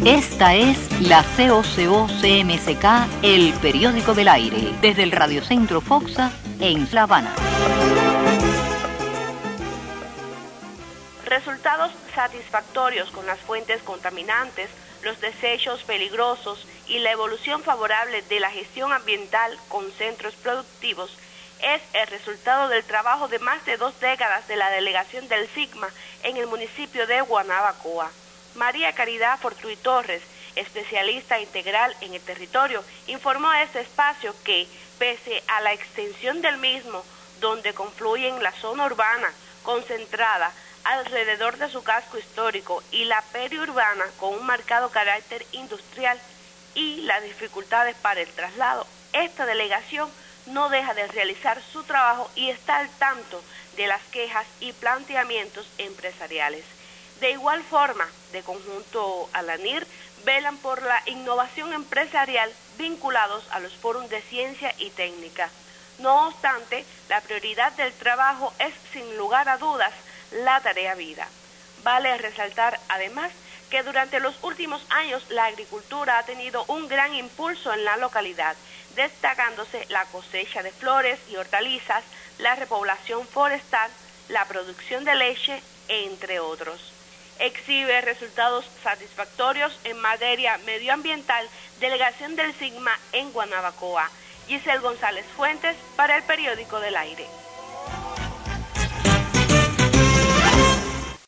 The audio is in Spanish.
Esta es la COCO-CMSK, el periódico del aire, desde el Radiocentro Foxa en La Habana. Resultados satisfactorios con las fuentes contaminantes, los desechos peligrosos y la evolución favorable de la gestión ambiental con centros productivos es el resultado del trabajo de más de 2 décadas de la delegación del SIGMA en el municipio de Guanabacoa. María Caridad Fortuny Torres, especialista integral en el territorio, informó a este espacio que, pese a la extensión del mismo, donde confluyen la zona urbana concentrada alrededor de su casco histórico y la periurbana con un marcado carácter industrial y las dificultades para el traslado, esta delegación no deja de realizar su trabajo y está al tanto de las quejas y planteamientos empresariales. De igual forma, de conjunto a la NIR, velan por la innovación empresarial vinculados a los foros de ciencia y técnica. No obstante, la prioridad del trabajo es, sin lugar a dudas, la tarea vida. Vale resaltar, además, que durante los últimos años la agricultura ha tenido un gran impulso en la localidad, destacándose la cosecha de flores y hortalizas, la repoblación forestal, la producción de leche, entre otros. Exhibe resultados satisfactorios en materia medioambiental, delegación del SIGMA en Guanabacoa. Giselle González Fuentes para el periódico del aire.